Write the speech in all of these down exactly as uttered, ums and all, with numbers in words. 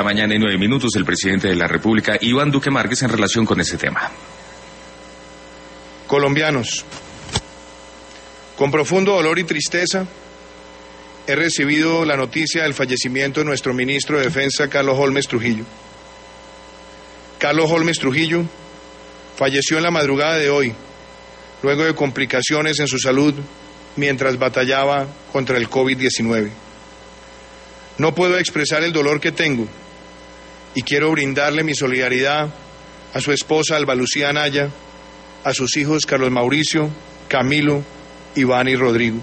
La mañana y nueve minutos, el presidente de la República, Iván Duque Márquez, en relación con ese tema. Colombianos, con profundo dolor y tristeza, he recibido la noticia del fallecimiento de nuestro ministro de Defensa, Carlos Holmes Trujillo. Carlos Holmes Trujillo falleció en la madrugada de hoy, luego de complicaciones en su salud mientras batallaba contra el COVID diecinueve. No puedo expresar el dolor que tengo y quiero brindarle mi solidaridad a su esposa Alba Lucía Anaya, a sus hijos Carlos Mauricio, Camilo, Iván y Rodrigo.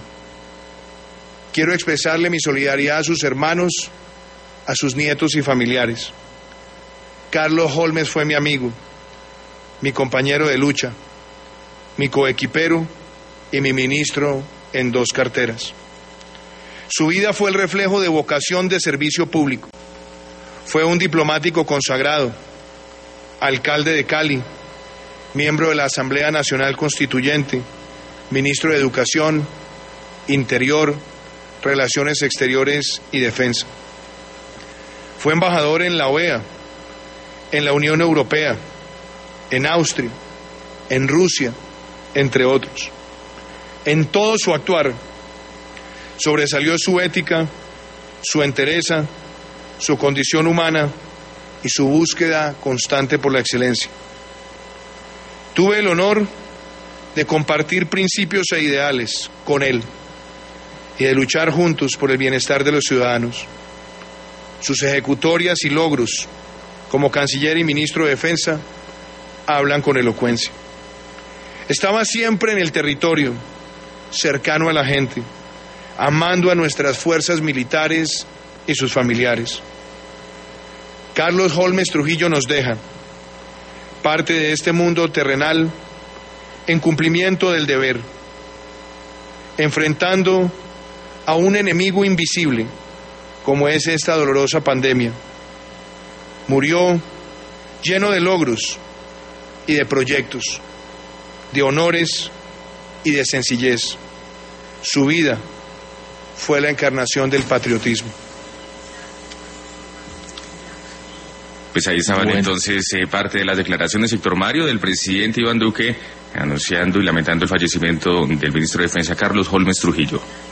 Quiero expresarle mi solidaridad a sus hermanos, a sus nietos y familiares. Carlos Holmes fue mi amigo, mi compañero de lucha, mi coequipero y mi ministro en dos carteras. Su vida fue el reflejo de vocación de servicio público. Fue un diplomático consagrado, alcalde de Cali, miembro de la Asamblea Nacional Constituyente, ministro de Educación, Interior, Relaciones Exteriores y Defensa. Fue embajador en la O E A, en la Unión Europea, en Austria, en Rusia, entre otros. En todo su actuar sobresalió su ética, su entereza, su condición humana y su búsqueda constante por la excelencia. Tuve el honor de compartir principios e ideales con él y de luchar juntos por el bienestar de los ciudadanos. Sus ejecutorias y logros como canciller y ministro de Defensa hablan con elocuencia. Estaba siempre en el territorio, cercano a la gente, amando a nuestras fuerzas militares y sus familiares. Carlos Holmes Trujillo nos deja parte de este mundo terrenal en cumplimiento del deber, enfrentando a un enemigo invisible como es esta dolorosa pandemia. Murió lleno de logros y de proyectos, de honores y de sencillez. Su vida fue la encarnación del patriotismo. Pues ahí estaban bueno. entonces eh, parte de las declaraciones, Héctor Mario, del presidente Iván Duque, anunciando y lamentando el fallecimiento del ministro de Defensa, Carlos Holmes Trujillo.